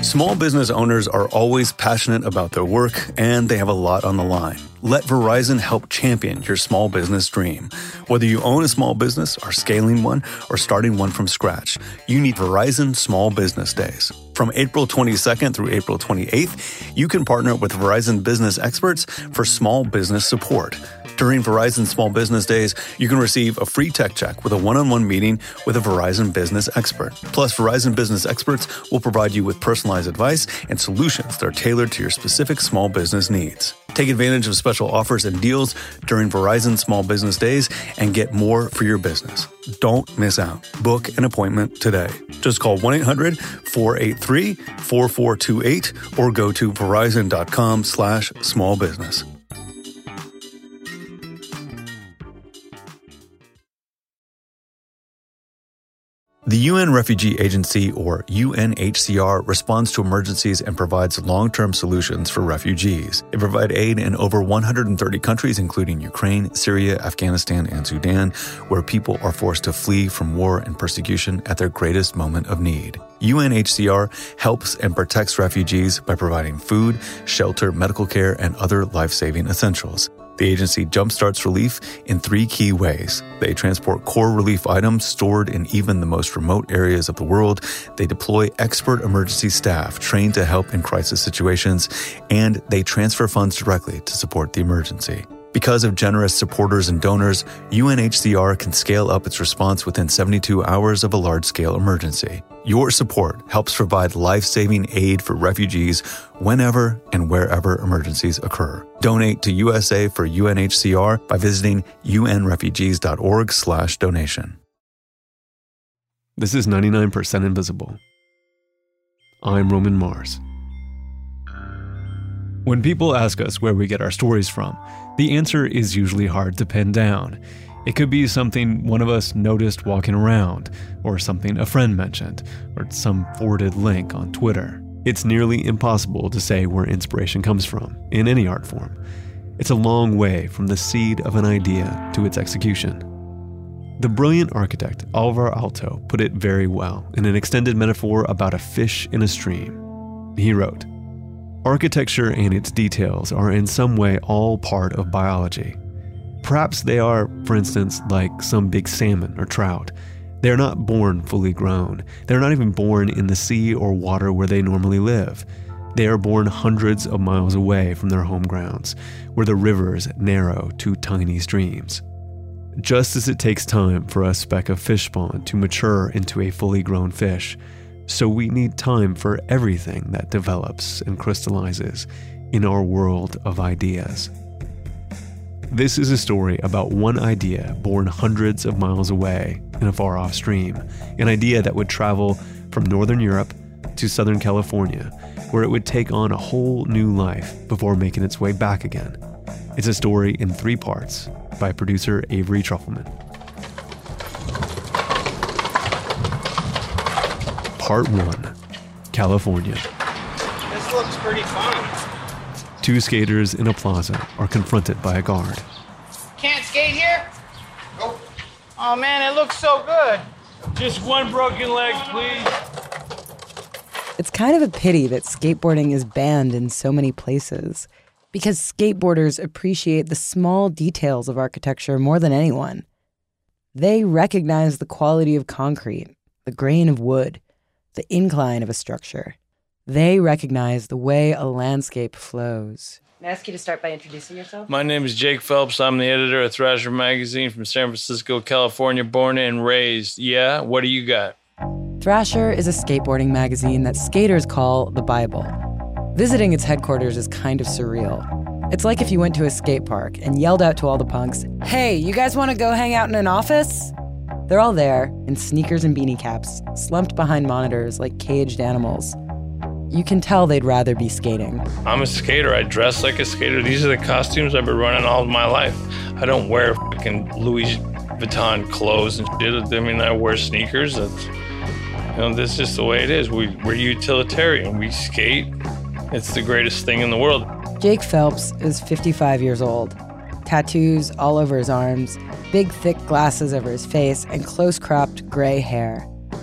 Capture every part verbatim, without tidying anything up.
Small business owners are always passionate about their work, and they have a lot on the line. Let Verizon help champion your small business dream. Whether you own a small business, are scaling one, or starting one from scratch, you need Verizon Small Business Days. From April twenty-second through April twenty-eighth, you can partner with Verizon business experts for small business support. During Verizon Small Business Days, you can receive a free tech check with a one-on-one meeting with a Verizon business expert. Plus, Verizon business experts will provide you with personalized advice and solutions that are tailored to your specific small business needs. Take advantage of special offers and deals during Verizon Small Business Days and get more for your business. Don't miss out. Book an appointment today. Just call one eight hundred four eight three four four two eight or go to verizon.com slash small business. The U N Refugee Agency, or U N H C R, responds to emergencies and provides long-term solutions for refugees. They provide aid in over one hundred thirty countries, including Ukraine, Syria, Afghanistan, and Sudan, where people are forced to flee from war and persecution at their greatest moment of need. U N H C R helps and protects refugees by providing food, shelter, medical care, and other life-saving essentials. The agency jumpstarts relief in three key ways. They transport core relief items stored in even the most remote areas of the world. They deploy expert emergency staff trained to help in crisis situations, and they transfer funds directly to support the emergency. Because of generous supporters and donors, U N H C R can scale up its response within seventy-two hours of a large-scale emergency. Your support helps provide life-saving aid for refugees whenever and wherever emergencies occur. Donate to U S A for U N H C R by visiting unrefugees.org slash donation. This is ninety-nine percent Invisible. I'm Roman Mars. When people ask us where we get our stories from, the answer is usually hard to pin down. It could be something one of us noticed walking around, or something a friend mentioned, or some forwarded link on Twitter. It's nearly impossible to say where inspiration comes from, in any art form. It's a long way from the seed of an idea to its execution. The brilliant architect Alvar Aalto put it very well in an extended metaphor about a fish in a stream. He wrote, "Architecture and its details are in some way all part of biology. Perhaps they are, for instance, like some big salmon or trout. They are not born fully grown. They're not even born in the sea or water where they normally live. They are born hundreds of miles away from their home grounds, where the rivers narrow to tiny streams. Just as it takes time for a speck of fish spawn to mature into a fully grown fish, so we need time for everything that develops and crystallizes in our world of ideas." This is a story about one idea born hundreds of miles away in a far-off stream, an idea that would travel from Northern Europe to Southern California, where it would take on a whole new life before making its way back again. It's a story in three parts by producer Avery Trufelman. Part one, California. This looks pretty fun. Two skaters in a plaza are confronted by a guard. Can't skate here? Nope. Oh man, it looks so good. Just one broken leg, please. It's kind of a pity that skateboarding is banned in so many places, because skateboarders appreciate the small details of architecture more than anyone. They recognize the quality of concrete, the grain of wood, the incline of a structure. They recognize the way a landscape flows. May I ask you to start by introducing yourself? My name is Jake Phelps. I'm the editor of Thrasher Magazine from San Francisco, California, born and raised. Yeah, what do you got? Thrasher is a skateboarding magazine that skaters call the Bible. Visiting its headquarters is kind of surreal. It's like if you went to a skate park and yelled out to all the punks, "Hey, you guys want to go hang out in an office?" They're all there, in sneakers and beanie caps, slumped behind monitors like caged animals. You can tell they'd rather be skating. I'm a skater. I dress like a skater. These are the costumes I've been running all of my life. I don't wear fucking Louis Vuitton clothes and shit. I mean, I wear sneakers. That's, you know, this is just the way it is. We, we're utilitarian. We skate. It's the greatest thing in the world. Jake Phelps is fifty-five years old. Tattoos all over his arms, big thick glasses over his face, and close-cropped gray hair.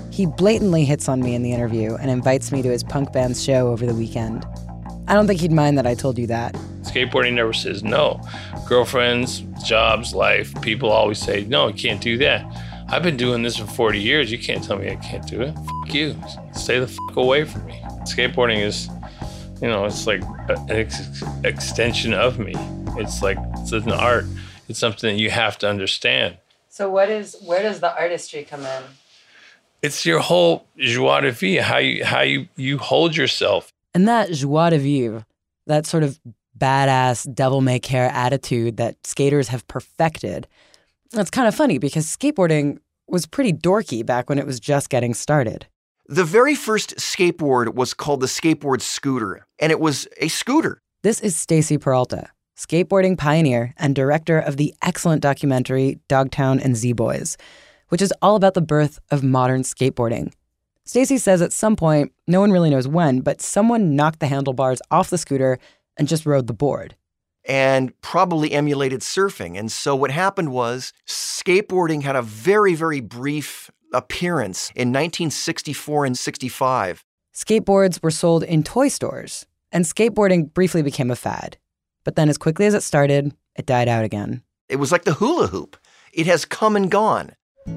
He blatantly hits on me in the interview and invites me to his punk band's show over the weekend. I don't think he'd mind that I told you that. Skateboarding never says no. Girlfriends, jobs, life, people always say, no, you can't do that. I've been doing this for forty years. You can't tell me I can't do it. F you. Stay the f away from me. Skateboarding is, you know, it's like an ex- extension of me. It's like, it's an art. It's something that you have to understand. So what is, where does the artistry come in? It's your whole joie de vivre, how you, how you, you hold yourself. And that joie de vivre, that sort of badass devil-may-care attitude that skaters have perfected, that's kind of funny because skateboarding was pretty dorky back when it was just getting started. The very first skateboard was called the skateboard scooter, and it was a scooter. This is Stacy Peralta, skateboarding pioneer and director of the excellent documentary Dogtown and Z-Boys, which is all about the birth of modern skateboarding. Stacy says at some point, no one really knows when, but someone knocked the handlebars off the scooter and just rode the board. And probably emulated surfing. And so what happened was skateboarding had a very, very brief appearance in nineteen sixty-four and sixty-five. Skateboards were sold in toy stores, and skateboarding briefly became a fad. But then as quickly as it started, it died out again. It was like the hula hoop. It has come and gone.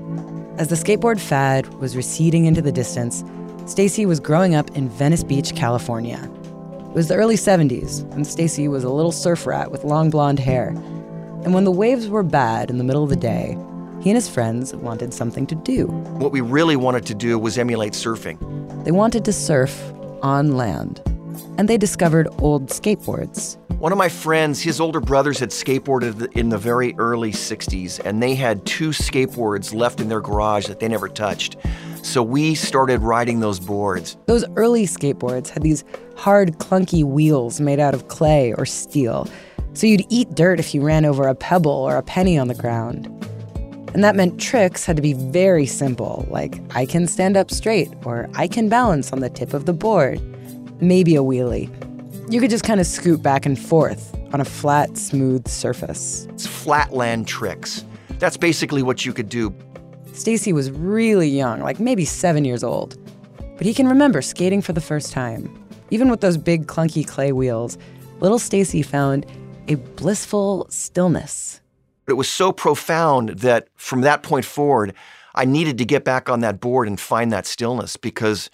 As the skateboard fad was receding into the distance, Stacy was growing up in Venice Beach, California. It was the early seventies, and Stacy was a little surf rat with long blonde hair. And when the waves were bad in the middle of the day, he and his friends wanted something to do. What we really wanted to do was emulate surfing. They wanted to surf on land, and they discovered old skateboards. One of my friends, his older brothers had skateboarded in the very early sixties, and they had two skateboards left in their garage that they never touched. So we started riding those boards. Those early skateboards had these hard, clunky wheels made out of clay or steel, so you'd eat dirt if you ran over a pebble or a penny on the ground. And that meant tricks had to be very simple, like I can stand up straight, or I can balance on the tip of the board, maybe a wheelie. You could just kind of scoot back and forth on a flat, smooth surface. It's flatland tricks. That's basically what you could do. Stacy was really young, like maybe seven years old. But he can remember skating for the first time. Even with those big, clunky clay wheels, little Stacy found a blissful stillness. It was so profound that from that point forward, I needed to get back on that board and find that stillness because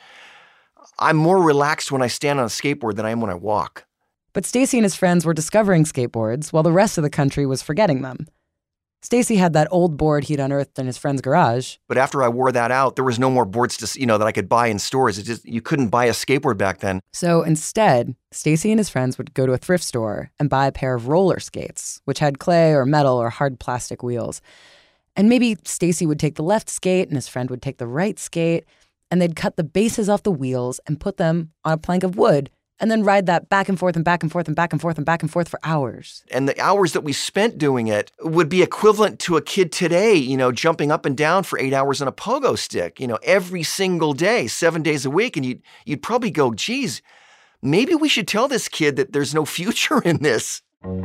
I'm more relaxed when I stand on a skateboard than I am when I walk. But Stacy and his friends were discovering skateboards while the rest of the country was forgetting them. Stacy had that old board he'd unearthed in his friend's garage. But after I wore that out, there was no more boards to, you know, that I could buy in stores. It just, you couldn't buy a skateboard back then. So instead, Stacy and his friends would go to a thrift store and buy a pair of roller skates, which had clay or metal or hard plastic wheels. And maybe Stacy would take the left skate and his friend would take the right skate, and they'd cut the bases off the wheels and put them on a plank of wood and then ride that back and forth and back and forth and back and forth and back and forth for hours. And the hours that we spent doing it would be equivalent to a kid today, you know, jumping up and down for eight hours on a pogo stick, you know, every single day, seven days a week. And you'd, you'd probably go, geez, maybe we should tell this kid that there's no future in this.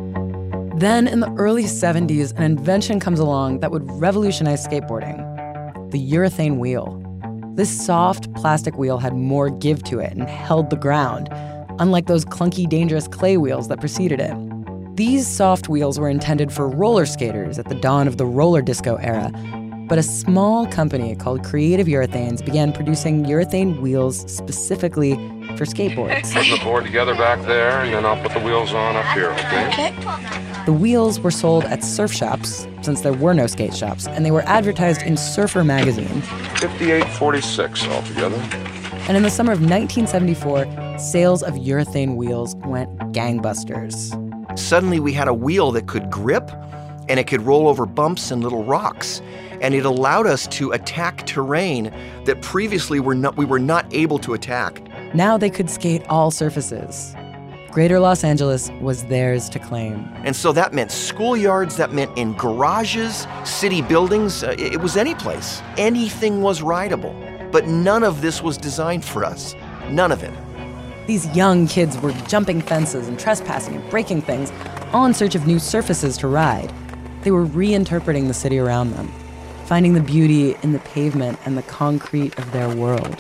Then in the early seventies, an invention comes along that would revolutionize skateboarding: the urethane wheel. This soft plastic wheel had more give to it and held the ground, unlike those clunky, dangerous clay wheels that preceded it. These soft wheels were intended for roller skaters at the dawn of the roller disco era, but a small company called Creative Urethanes began producing urethane wheels specifically for skateboards. Put the board together back there, and then I'll put the wheels on up here, okay? The wheels were sold at surf shops, since there were no skate shops, and they were advertised in Surfer magazine. fifty-eight forty-six altogether. And in the summer of nineteen seventy-four, sales of urethane wheels went gangbusters. Suddenly we had a wheel that could grip, and it could roll over bumps and little rocks. And it allowed us to attack terrain that previously were not, we were not able to attack. Now they could skate all surfaces. Greater Los Angeles was theirs to claim. And so that meant schoolyards, that meant in garages, city buildings, uh, it, it was any place. Anything was rideable. But none of this was designed for us. None of it. These young kids were jumping fences and trespassing and breaking things, all in search of new surfaces to ride. They were reinterpreting the city around them. finding the beauty in the pavement and the concrete of their world.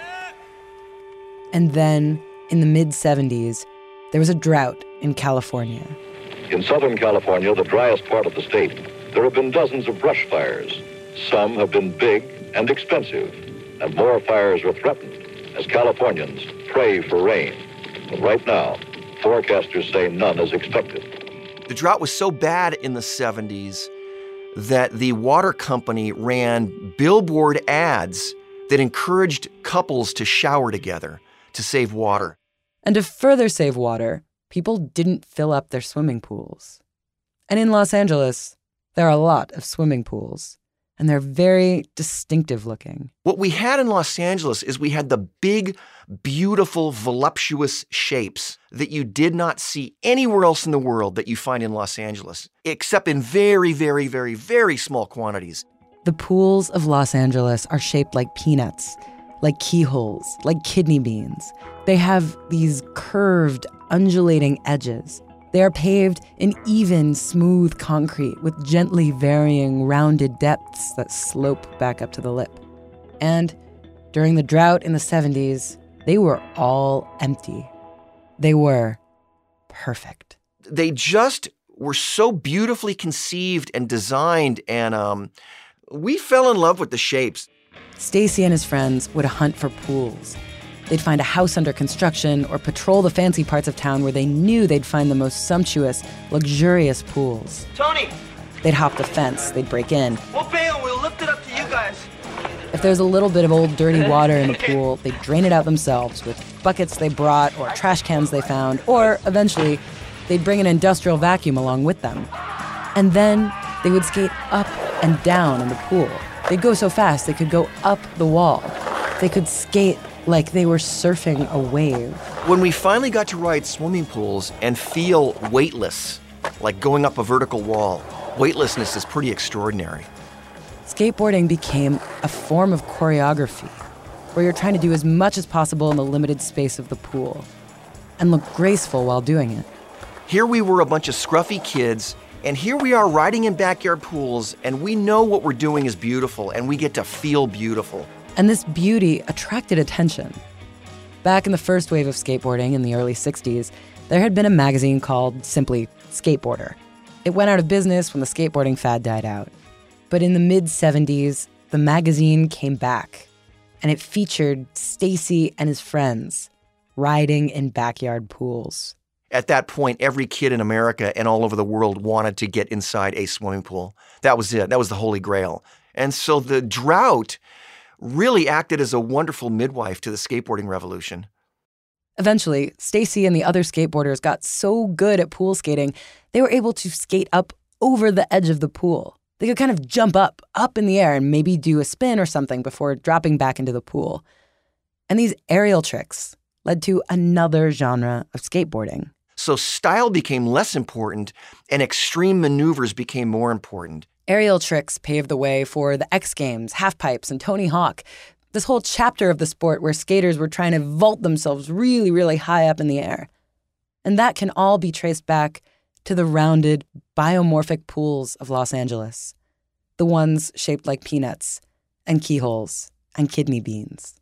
And then, in the mid seventies, there was a drought in California. In Southern California, the driest part of the state, there have been dozens of brush fires. Some have been big and expensive, and more fires are threatened as Californians pray for rain. But right now, forecasters say none is expected. The drought was so bad in the seventies that the water company ran billboard ads that encouraged couples to shower together to save water. And to further save water, people didn't fill up their swimming pools. And in Los Angeles, there are a lot of swimming pools, and they're very distinctive looking. What we had in Los Angeles is we had the big, beautiful, voluptuous shapes that you did not see anywhere else in the world that you find in Los Angeles, except in very, very, very, very small quantities. The pools of Los Angeles are shaped like peanuts, like keyholes, like kidney beans. They have these curved, undulating edges. They are paved in even, smooth concrete with gently varying, rounded depths that slope back up to the lip. And during the drought in the seventies, they were all empty. They were perfect. They just were so beautifully conceived and designed, and um, we fell in love with the shapes. Stacy and his friends would hunt for pools. They'd find a house under construction or patrol the fancy parts of town where they knew they'd find the most sumptuous, luxurious pools. Tony! They'd hop the fence, they'd break in. We'll bail, we'll lift it up to you guys. If there's a little bit of old dirty water in the pool, they'd drain it out themselves with buckets they brought or trash cans they found, or eventually, they'd bring an industrial vacuum along with them. And then they would skate up and down in the pool. They'd go so fast they could go up the wall. They could skate like they were surfing a wave. When we finally got to ride swimming pools and feel weightless, like going up a vertical wall, weightlessness is pretty extraordinary. Skateboarding became a form of choreography where you're trying to do as much as possible in the limited space of the pool and look graceful while doing it. Here we were, a bunch of scruffy kids, and here we are riding in backyard pools, and we know what we're doing is beautiful, and we get to feel beautiful. And this beauty attracted attention. Back in the first wave of skateboarding in the early sixties, there had been a magazine called simply Skateboarder. It went out of business when the skateboarding fad died out. But in the mid seventies, the magazine came back, and it featured Stacy and his friends riding in backyard pools. At that point, every kid in America and all over the world wanted to get inside a swimming pool. That was it. That was the holy grail. And so the drought really acted as a wonderful midwife to the skateboarding revolution. Eventually, Stacy and the other skateboarders got so good at pool skating, they were able to skate up over the edge of the pool. They could kind of jump up, up in the air and maybe do a spin or something before dropping back into the pool. And these aerial tricks led to another genre of skateboarding. So style became less important and extreme maneuvers became more important. Aerial tricks paved the way for the X Games, halfpipes, and Tony Hawk. This whole chapter of the sport where skaters were trying to vault themselves really, really high up in the air. And that can all be traced back to the rounded, biomorphic pools of Los Angeles. The ones shaped like peanuts, and keyholes, and kidney beans.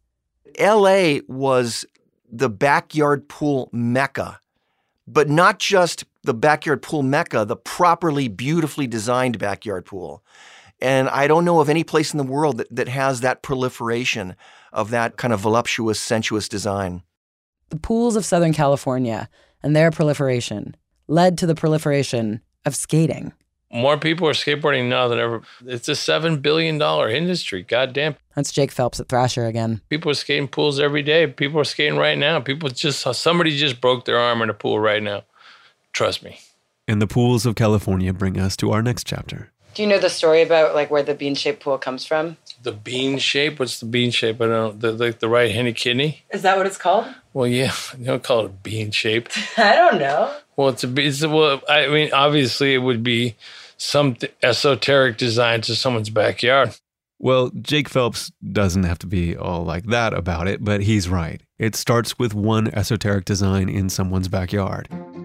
L A was the backyard pool mecca, but not just the backyard pool mecca, the properly, beautifully designed backyard pool. And I don't know of any place in the world that, that has that proliferation of that kind of voluptuous, sensuous design. The pools of Southern California and their proliferation led to the proliferation of skating. More people are skateboarding now than ever. It's a seven billion dollars industry. Goddamn. That's Jake Phelps at Thrasher again. People are skating pools every day. People are skating right now. People just, somebody just broke their arm in a pool right now. Trust me. And the pools of California bring us to our next chapter. Do you know the story about like where the bean-shaped pool comes from? The bean shape? What's the bean shape? I don't know. The, like the right-handed kidney? Is that what it's called? Well, yeah. You don't call it a bean shape. I don't know. Well, it's a, it's a, well, I mean, obviously it would be some esoteric design to someone's backyard. Well, Jake Phelps doesn't have to be all like that about it, but he's right. It starts with one esoteric design in someone's backyard.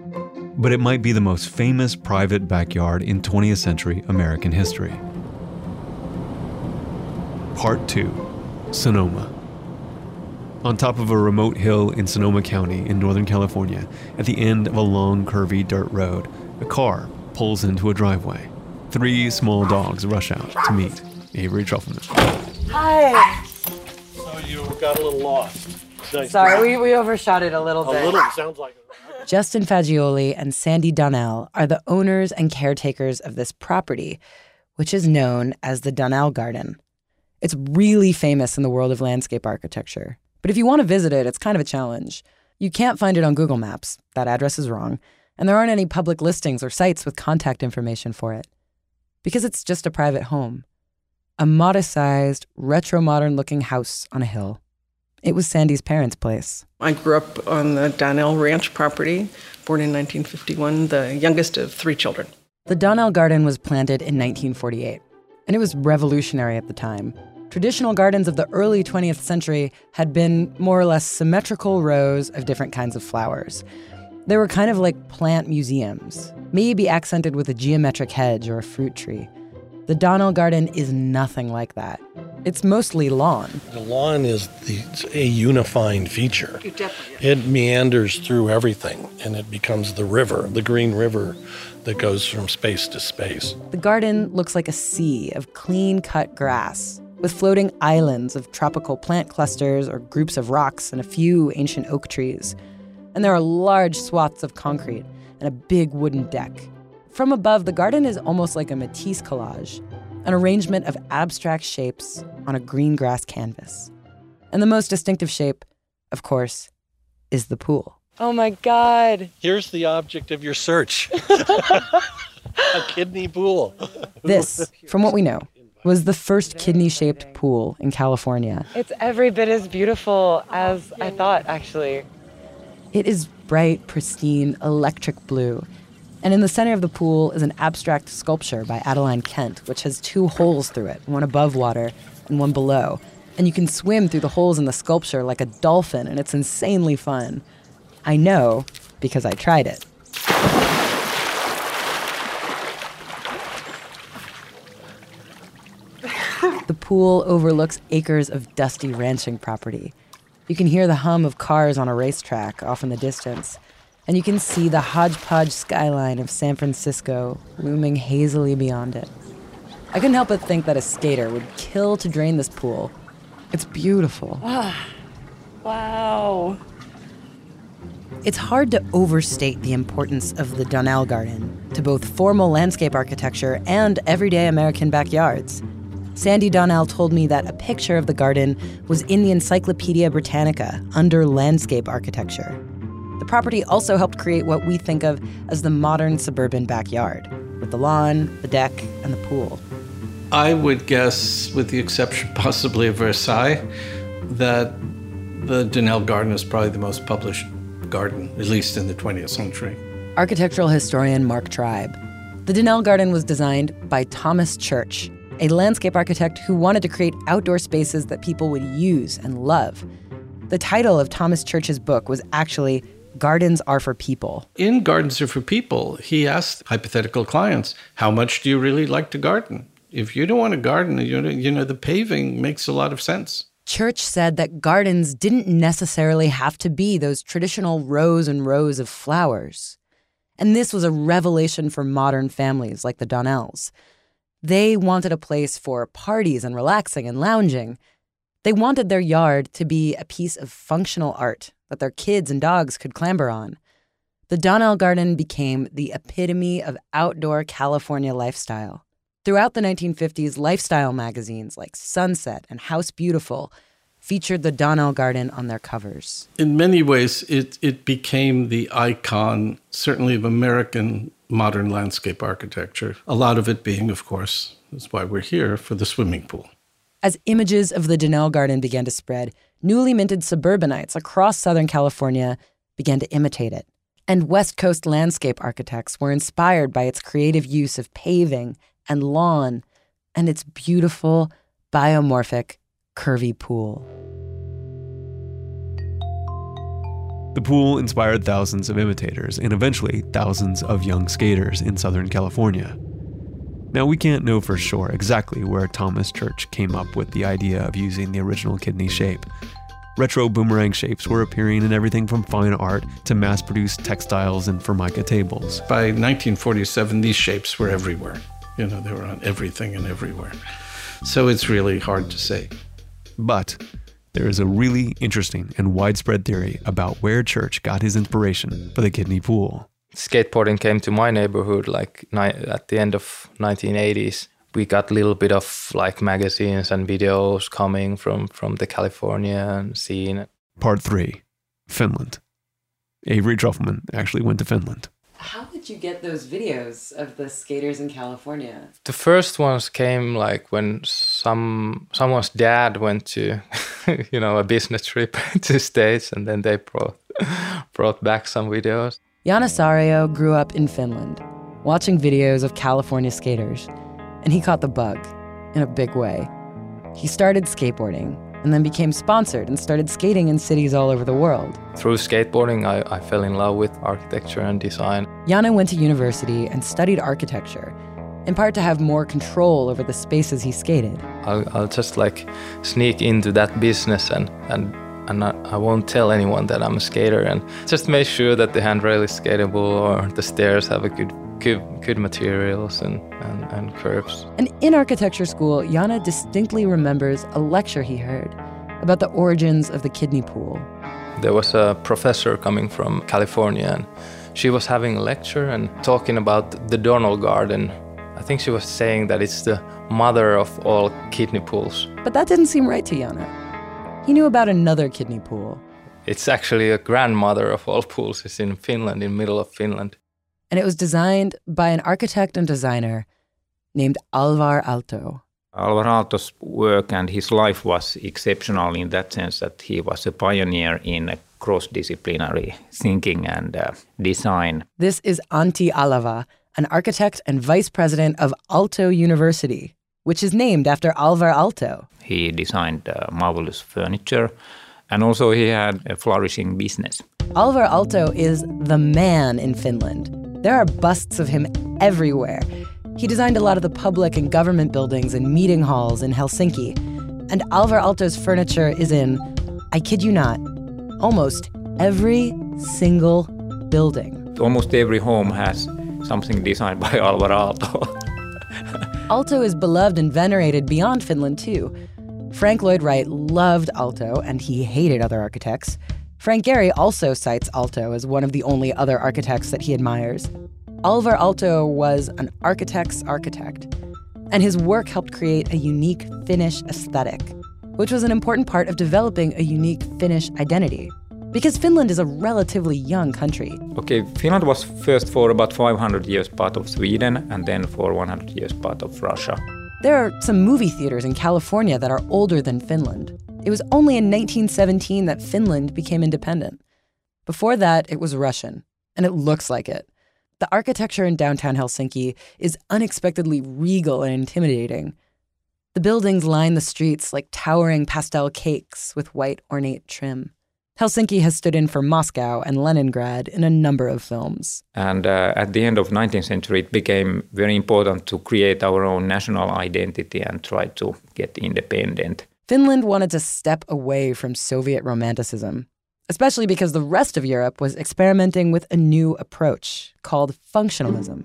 But it might be the most famous private backyard in twentieth century American history. Part two, Sonoma. On top of a remote hill in Sonoma County in Northern California, at the end of a long, curvy dirt road, a car pulls into a driveway. Three small dogs rush out to meet Avery Trufelman. Hi. So you got a little lost. Nice. Sorry, we, we overshot it a little bit. A little, sounds like it. Justin Fagioli and Sandy Donnell are the owners and caretakers of this property, which is known as the Donnell Garden. It's really famous in the world of landscape architecture. But if you want to visit it, it's kind of a challenge. You can't find it on Google Maps. That address is wrong. And there aren't any public listings or sites with contact information for it. Because it's just a private home. A modest-sized, retro-modern-looking house on a hill. It was Sandy's parents' place. I grew up on the Donnell Ranch property, born in nineteen fifty-one, the youngest of three children. The Donnell Garden was planted in nineteen forty-eight, and it was revolutionary at the time. Traditional gardens of the early twentieth century had been more or less symmetrical rows of different kinds of flowers. They were kind of like plant museums, maybe accented with a geometric hedge or a fruit tree. The Donnell Garden is nothing like that. It's mostly lawn. The lawn is the, a unifying feature. It definitely is. It meanders through everything, and it becomes the river, the green river that goes from space to space. The garden looks like a sea of clean-cut grass, with floating islands of tropical plant clusters or groups of rocks and a few ancient oak trees. And there are large swaths of concrete and a big wooden deck. From above, the garden is almost like a Matisse collage, an arrangement of abstract shapes on a green grass canvas. And the most distinctive shape, of course, is the pool. Oh my God. Here's the object of your search. A kidney pool. This, from what we know, was the first kidney-shaped pool in California. It's every bit as beautiful as I thought, actually. It is bright, pristine, electric blue. And in the center of the pool is an abstract sculpture by Adeline Kent, which has two holes through it, one above water and one below. And you can swim through the holes in the sculpture like a dolphin, and it's insanely fun. I know because I tried it. The pool overlooks acres of dusty ranching property. You can hear the hum of cars on a racetrack off in the distance. And you can see the hodgepodge skyline of San Francisco looming hazily beyond it. I couldn't help but think that a skater would kill to drain this pool. It's beautiful. Ah, wow. It's hard to overstate the importance of the Donnell Garden to both formal landscape architecture and everyday American backyards. Sandy Donnell told me that a picture of the garden was in the Encyclopedia Britannica under landscape architecture. The property also helped create what we think of as the modern suburban backyard, with the lawn, the deck, and the pool. I would guess, with the exception possibly of Versailles, that the Donnell Garden is probably the most published garden, at least in the twentieth century. Architectural historian Mark Tribe. The Donnell Garden was designed by Thomas Church, a landscape architect who wanted to create outdoor spaces that people would use and love. The title of Thomas Church's book was actually Gardens Are for People. In Gardens Are for People, he asked hypothetical clients, how much do you really like to garden? If you don't want to garden, you know, you know, the paving makes a lot of sense. Church said that gardens didn't necessarily have to be those traditional rows and rows of flowers. And this was a revelation for modern families like the Donnells. They wanted a place for parties and relaxing and lounging. They wanted their yard to be a piece of functional art that their kids and dogs could clamber on. The Donnell Garden became the epitome of outdoor California lifestyle. Throughout the nineteen fifties, lifestyle magazines like Sunset and House Beautiful featured the Donnell Garden on their covers. In many ways, it, it became the icon, certainly of American modern landscape architecture. A lot of it being, of course, that's why we're here, for the swimming pool. As images of the Donnell Garden began to spread, newly minted suburbanites across Southern California began to imitate it. And West Coast landscape architects were inspired by its creative use of paving and lawn and its beautiful, biomorphic, curvy pool. The pool inspired thousands of imitators and eventually thousands of young skaters in Southern California. Now, we can't know for sure exactly where Thomas Church came up with the idea of using the original kidney shape. Retro boomerang shapes were appearing in everything from fine art to mass-produced textiles and Formica tables. By nineteen forty-seven, these shapes were everywhere. You know, they were on everything and everywhere. So it's really hard to say. But there is a really interesting and widespread theory about where Church got his inspiration for the kidney pool. Skateboarding came to my neighborhood like ni- at the end of nineteen eighties. We got a little bit of like magazines and videos coming from, from the California scene. Part three, Finland. Avery Trufelman actually went to Finland. How did you get those videos of the skaters in California? The first ones came like when some someone's dad went to, you know, a business trip to States, and then they brought, brought back some videos. Jana Saario grew up in Finland, watching videos of California skaters, and he caught the bug in a big way. He started skateboarding and then became sponsored and started skating in cities all over the world. Through skateboarding, I, I fell in love with architecture and design. Jana went to university and studied architecture, in part to have more control over the spaces he skated. I'll, I'll just like sneak into that business and, and, and I, I won't tell anyone that I'm a skater, and just make sure that the handrail is skatable or the stairs have a good Good, good materials and, and, and curves. And in architecture school, Jana distinctly remembers a lecture he heard about the origins of the kidney pool. There was a professor coming from California, and she was having a lecture and talking about the Donnell Garden. I think she was saying that it's the mother of all kidney pools. But that didn't seem right to Jana. He knew about another kidney pool. It's actually a grandmother of all pools. It's in Finland, in the middle of Finland. And it was designed by an architect and designer named Alvar Aalto. Alvar Aalto's work and his life was exceptional in that sense that he was a pioneer in cross-disciplinary thinking and uh, design. This is Antti Alava, an architect and vice president of Aalto University, which is named after Alvar Aalto. He designed uh, marvelous furniture, and also he had a flourishing business. Alvar Aalto is the man in Finland. There are busts of him everywhere. He designed a lot of the public and government buildings and meeting halls in Helsinki. And Alvar Aalto's furniture is in, I kid you not, almost every single building. Almost every home has something designed by Alvar Aalto. Aalto is beloved and venerated beyond Finland, too. Frank Lloyd Wright loved Aalto, and he hated other architects. Frank Gehry also cites Aalto as one of the only other architects that he admires. Alvar Aalto was an architect's architect, and his work helped create a unique Finnish aesthetic, which was an important part of developing a unique Finnish identity. Because Finland is a relatively young country. Okay, Finland was first for about five hundred years part of Sweden, and then for one hundred years part of Russia. There are some movie theaters in California that are older than Finland. It was only in nineteen seventeen that Finland became independent. Before that, it was Russian, and it looks like it. The architecture in downtown Helsinki is unexpectedly regal and intimidating. The buildings line the streets like towering pastel cakes with white ornate trim. Helsinki has stood in for Moscow and Leningrad in a number of films. And uh, at the end of the nineteenth century, it became very important to create our own national identity and try to get independent. Finland wanted to step away from Soviet romanticism, especially because the rest of Europe was experimenting with a new approach called functionalism.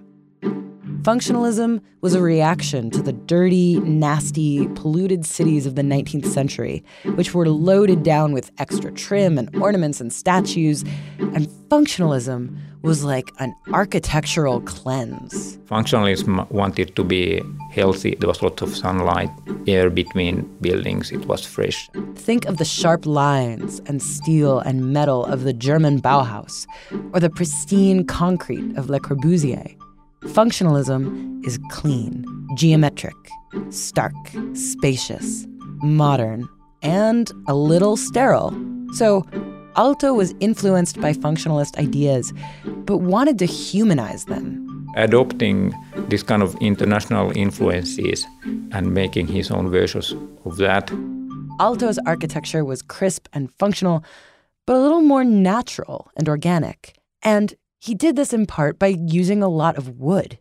Functionalism was a reaction to the dirty, nasty, polluted cities of the nineteenth century, which were loaded down with extra trim and ornaments and statues. And functionalism was like an architectural cleanse. Functionalism wanted to be healthy. There was a lot of sunlight, air between buildings. It was fresh. Think of the sharp lines and steel and metal of the German Bauhaus, or the pristine concrete of Le Corbusier. Functionalism is clean, geometric, stark, spacious, modern, and a little sterile. So Aalto was influenced by functionalist ideas, but wanted to humanize them. Adopting this kind of international influences and making his own versions of that. Aalto's architecture was crisp and functional, but a little more natural and organic. And he did this in part by using a lot of wood.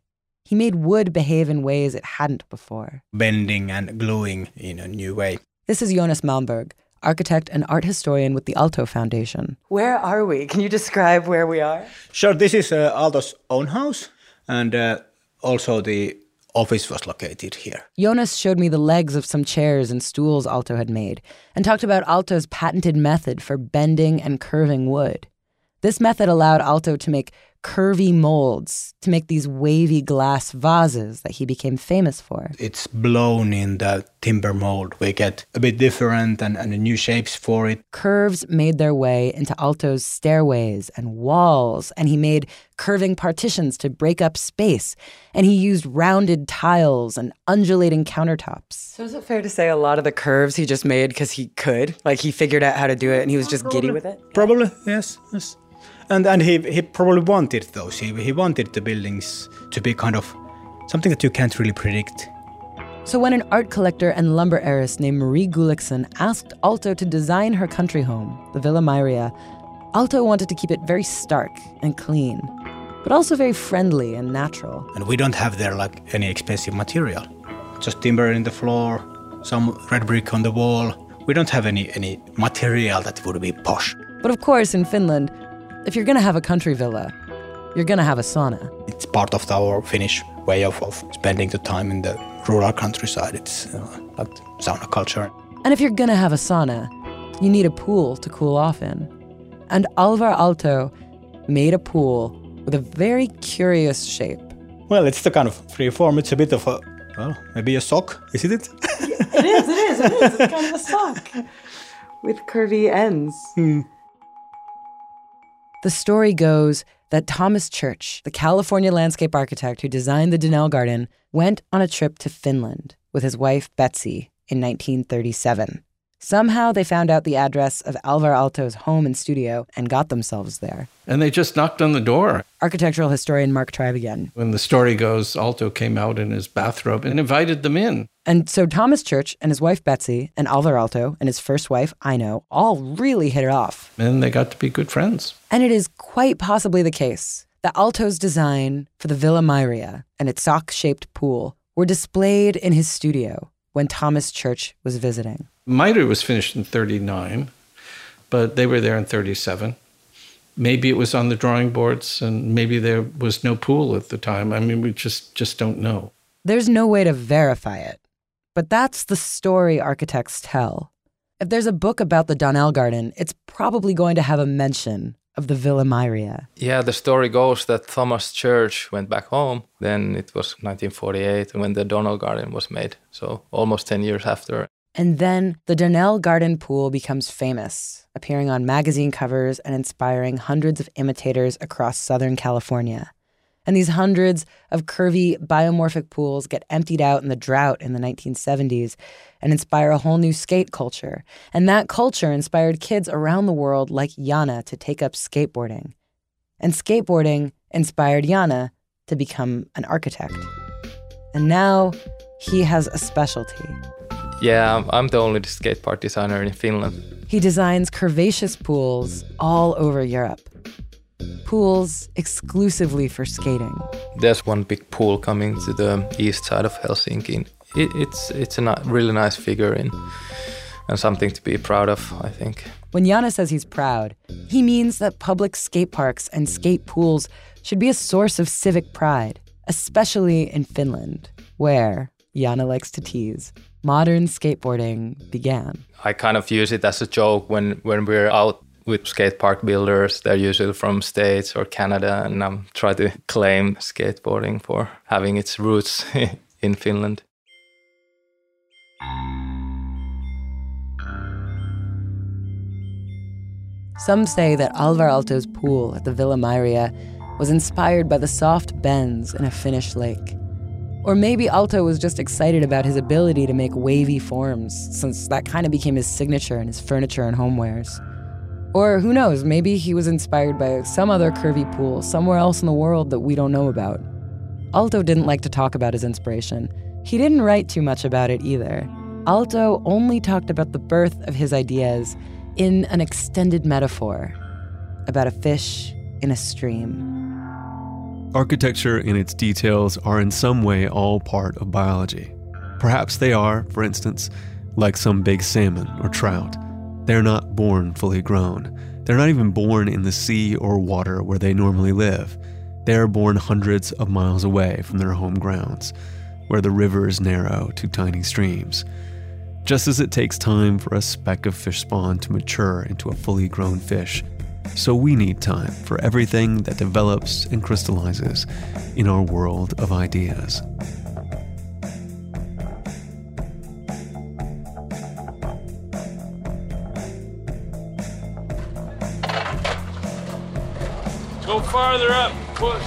He made wood behave in ways it hadn't before. Bending and gluing in a new way. This is Jonas Malmberg, architect and art historian with the Aalto Foundation. Where are we? Can you describe where we are? Sure, this is uh, Aalto's own house, and uh, also the office was located here. Jonas showed me the legs of some chairs and stools Aalto had made, and talked about Aalto's patented method for bending and curving wood. This method allowed Aalto to make curvy molds, to make these wavy glass vases that he became famous for. It's blown in the timber mold. We get a bit different and, and new shapes for it. Curves made their way into Aalto's stairways and walls, and he made curving partitions to break up space, and he used rounded tiles and undulating countertops. So is it fair to say a lot of the curves he just made because he could? Like he figured out how to do it and he was just Probably. giddy with it? Probably, yes, yes. And and he he probably wanted those. He he wanted the buildings to be kind of something that you can't really predict. So when an art collector and lumber heiress named Marie Gulliksen asked Aalto to design her country home, the Villa Mairea, Aalto wanted to keep it very stark and clean, but also very friendly and natural. And we don't have there like any expensive material. Just timber in the floor, some red brick on the wall. We don't have any any material that would be posh. But of course, in Finland, if you're going to have a country villa, you're going to have a sauna. It's part of our Finnish way of, of spending the time in the rural countryside. It's uh, like sauna culture. And if you're going to have a sauna, you need a pool to cool off in. And Alvar Aalto made a pool with a very curious shape. Well, it's the kind of free form. It's a bit of a, well, maybe a sock, isn't it? It is, it is, it is. It's kind of a sock with curvy ends. Hmm. The story goes that Thomas Church, the California landscape architect who designed the Donnell Garden, went on a trip to Finland with his wife Betsy in nineteen thirty-seven. Somehow they found out the address of Alvar Aalto's home and studio and got themselves there. And they just knocked on the door. Architectural historian Mark Tribe again. When the story goes, Aalto came out in his bathrobe and invited them in. And so Thomas Church and his wife Betsy and Alvar Aalto and his first wife Aino all really hit it off. And they got to be good friends. And it is quite possibly the case that Aalto's design for the Villa Mairea and its sock-shaped pool were displayed in his studio when Thomas Church was visiting. Mairea was finished in thirty-nine, but they were there in thirty-seven. Maybe it was on the drawing boards and maybe there was no pool at the time. I mean, we just, just don't know. There's no way to verify it, but that's the story architects tell. If there's a book about the Donnell Garden, it's probably going to have a mention of the Villa Mairea. Yeah, the story goes that Thomas Church went back home. Then it was nineteen forty-eight when the Donnell Garden was made, so almost ten years after. And then the Donnell Garden pool becomes famous, appearing on magazine covers and inspiring hundreds of imitators across Southern California. And these hundreds of curvy biomorphic pools get emptied out in the drought in the nineteen seventies and inspire a whole new skate culture. And that culture inspired kids around the world like Jana to take up skateboarding. And skateboarding inspired Jana to become an architect. And now he has a specialty. Yeah, I'm the only skate park designer in Finland. He designs curvaceous pools all over Europe. Pools exclusively for skating. There's one big pool coming to the east side of Helsinki. It, it's it's a ni- really nice figurine and something to be proud of, I think. When Jana says he's proud, he means that public skate parks and skate pools should be a source of civic pride, especially in Finland, where, Jana likes to tease, modern skateboarding began. I kind of use it as a joke when, when we're out with skate park builders. They're usually from States or Canada, and I'm trying to claim skateboarding for having its roots in Finland. Some say that Alvar Aalto's pool at the Villa Mairea was inspired by the soft bends in a Finnish lake. Or maybe Aalto was just excited about his ability to make wavy forms, since that kind of became his signature in his furniture and homewares. Or who knows, maybe he was inspired by some other curvy pool somewhere else in the world that we don't know about. Aalto didn't like to talk about his inspiration. He didn't write too much about it either. Aalto only talked about the birth of his ideas in an extended metaphor about a fish in a stream. Architecture and its details are in some way all part of biology. Perhaps they are, for instance, like some big salmon or trout. They're not born fully grown. They're not even born in the sea or water where they normally live. They're born hundreds of miles away from their home grounds, where the rivers narrow to tiny streams. Just as it takes time for a speck of fish spawn to mature into a fully grown fish, so we need time for everything that develops and crystallizes in our world of ideas. Go farther up, push.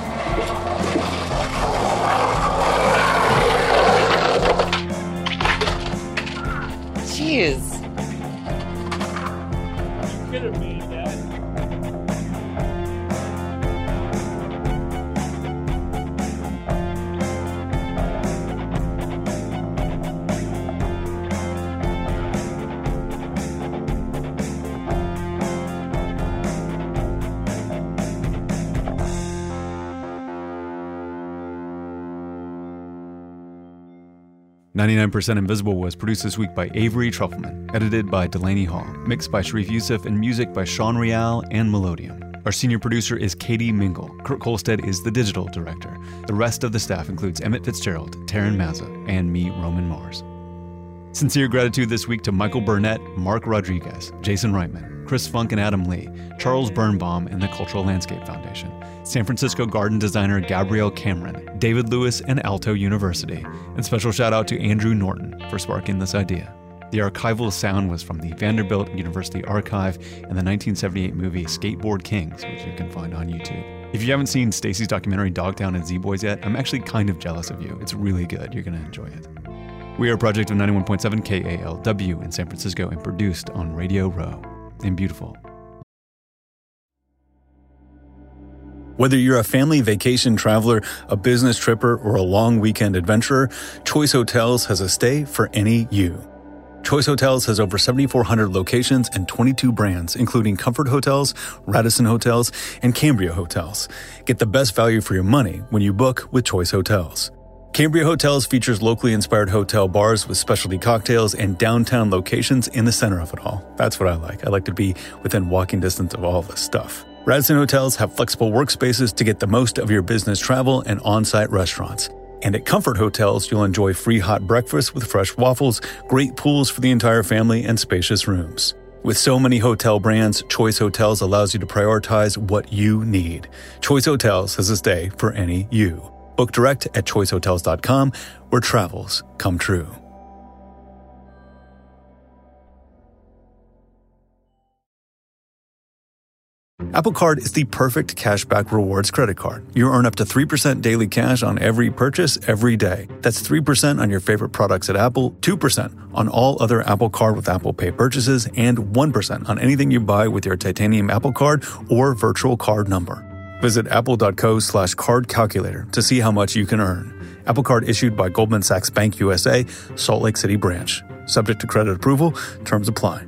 Jeez. You could have made that. ninety-nine percent Invisible was produced this week by Avery Trufelman, edited by Delaney Hall, mixed by Sharif Youssef, and music by Sean Real and Melodium. Our senior producer is Katie Mingle. Kurt Kolstad is the digital director. The rest of the staff includes Emmett Fitzgerald, Taryn Mazza, and me, Roman Mars. Sincere gratitude this week to Michael Burnett, Mark Rodriguez, Jason Reitman, Chris Funk and Adam Lee, Charles Birnbaum and the Cultural Landscape Foundation, San Francisco garden designer Gabrielle Cameron, David Lewis and Alto University, and special shout out to Andrew Norton for sparking this idea. The archival sound was from the Vanderbilt University Archive and the nineteen seventy-eight movie Skateboard Kings, which you can find on YouTube. If you haven't seen Stacy's documentary Dogtown and Z-Boys yet, I'm actually kind of jealous of you. It's really good. You're going to enjoy it. We are a project of ninety-one point seven K A L W in San Francisco and produced on Radio Row in beautiful. Whether you're a family vacation traveler, a business tripper, or a long weekend adventurer, Choice Hotels has a stay for any you. Choice Hotels has over seventy-four hundred locations and twenty-two brands, including Comfort Hotels, Radisson Hotels, and Cambria Hotels. Get the best value for your money when you book with Choice Hotels. Cambria Hotels features locally inspired hotel bars with specialty cocktails and downtown locations in the center of it all. That's what I like. I like to be within walking distance of all this stuff. Radisson Hotels have flexible workspaces to get the most of your business travel and on-site restaurants. And at Comfort Hotels, you'll enjoy free hot breakfast with fresh waffles, great pools for the entire family, and spacious rooms. With so many hotel brands, Choice Hotels allows you to prioritize what you need. Choice Hotels has a stay for any you. Book direct at choice hotels dot com, where travels come true. Apple Card is the perfect cashback rewards credit card. You earn up to three percent daily cash on every purchase every day. That's three percent on your favorite products at Apple, two percent on all other Apple Card with Apple Pay purchases, and one percent on anything you buy with your titanium Apple Card or virtual card number. Visit apple.co slash card calculator to see how much you can earn. Apple Card issued by Goldman Sachs Bank U S A, Salt Lake City branch. Subject to credit approval. Terms apply.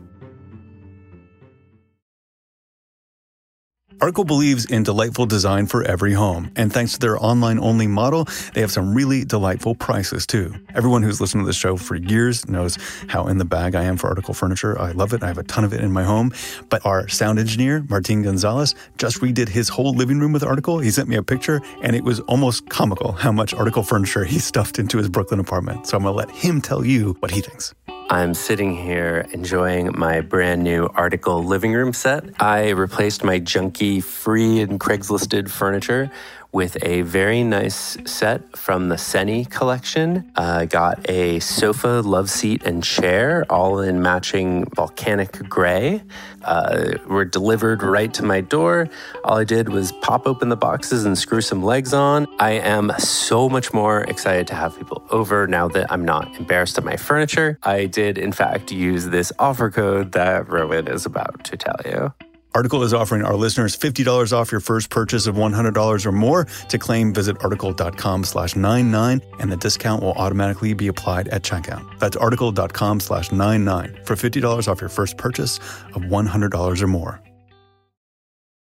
Article believes in delightful design for every home, and thanks to their online-only model, they have some really delightful prices, too. Everyone who's listened to this show for years knows how in the bag I am for Article furniture. I love it. I have a ton of it in my home. But our sound engineer, Martin Gonzalez, just redid his whole living room with Article. He sent me a picture, and it was almost comical how much Article furniture he stuffed into his Brooklyn apartment. So I'm going to let him tell you what he thinks. I'm sitting here enjoying my brand new Article living room set. I replaced my junky free and Craigslisted furniture with a very nice set from the Seni collection. I uh, got a sofa, love seat, and chair, all in matching volcanic gray. Uh, were delivered right to my door. All I did was pop open the boxes and screw some legs on. I am so much more excited to have people over now that I'm not embarrassed of my furniture. I did, in fact, use this offer code that Rowan is about to tell you. Article is offering our listeners fifty dollars off your first purchase of one hundred dollars or more. To claim, visit article.com slash 99, and the discount will automatically be applied at checkout. That's article.com slash 99 for fifty dollars off your first purchase of one hundred dollars or more.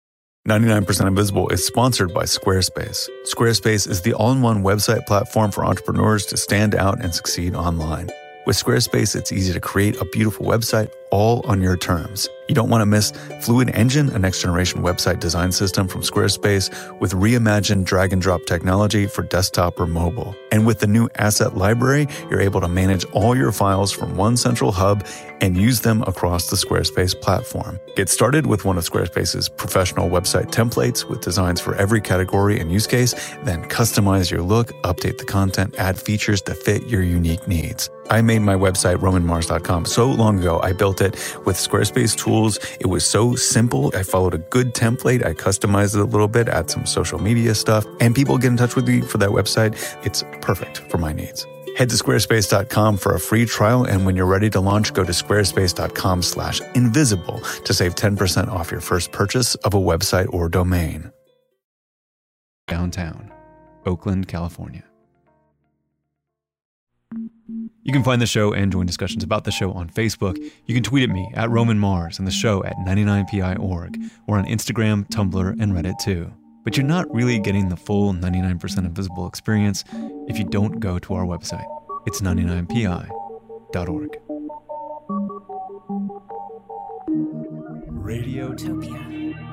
ninety-nine percent Invisible is sponsored by Squarespace. Squarespace is the all-in-one website platform for entrepreneurs to stand out and succeed online. With Squarespace, it's easy to create a beautiful website all on your terms. You don't want to miss Fluid Engine, a next-generation website design system from Squarespace with reimagined drag-and-drop technology for desktop or mobile. And with the new Asset Library, you're able to manage all your files from one central hub and use them across the Squarespace platform. Get started with one of Squarespace's professional website templates with designs for every category and use case, then customize your look, update the content, add features to fit your unique needs. I made my website, roman mars dot com, so long ago. I built it with Squarespace tools. It was so simple. I followed a good template. I customized it a little bit, add some social media stuff, and people get in touch with me for that website. It's perfect for my needs. Head to squarespace dot com for a free trial, and when you're ready to launch, go to squarespace dot com slash invisible to save ten percent off your first purchase of a website or domain. Downtown, Oakland, California. You can find the show and join discussions about the show on Facebook. You can tweet at me at Roman Mars and the show at ninety-nine P I dot org, or on Instagram, Tumblr, and Reddit too. But you're not really getting the full ninety-nine percent Invisible experience if you don't go to our website. It's ninety-nine P I dot org. Radiotopia.